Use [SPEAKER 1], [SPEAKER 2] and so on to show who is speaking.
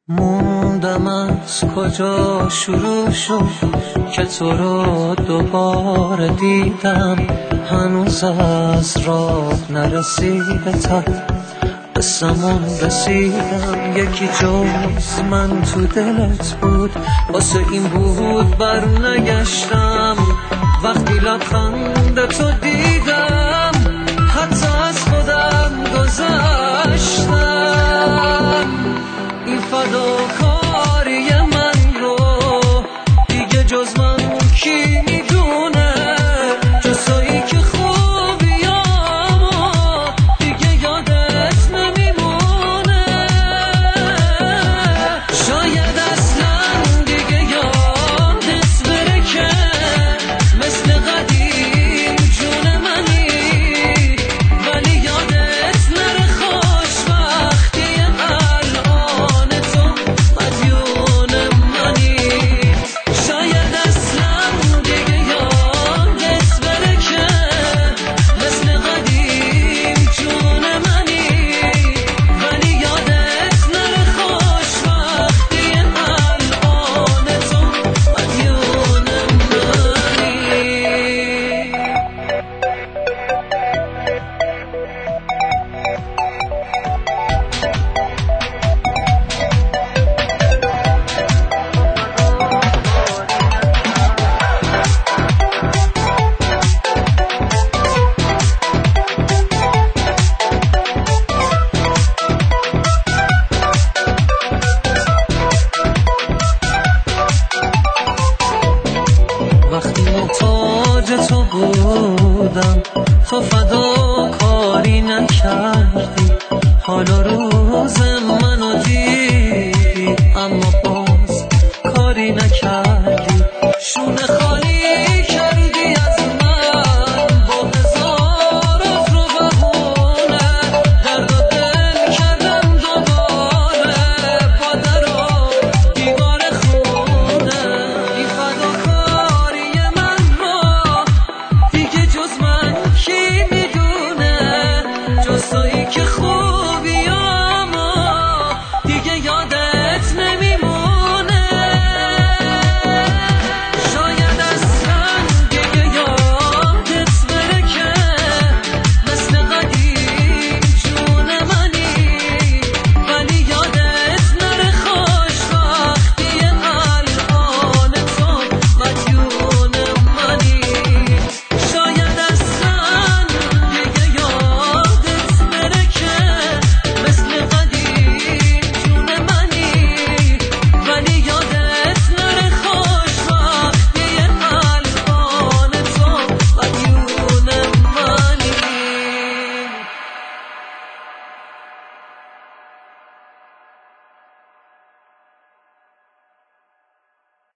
[SPEAKER 1] موندم از کجا شروع شد که تو رو دوباره دیدم، هنوز از راه نرسیده تا به سمون رسیدم. یکی جز من تو دلت بود، واسه این بود بر نگشتم. وقتی لبخند تو دیدم حتی از خودم گذشتم.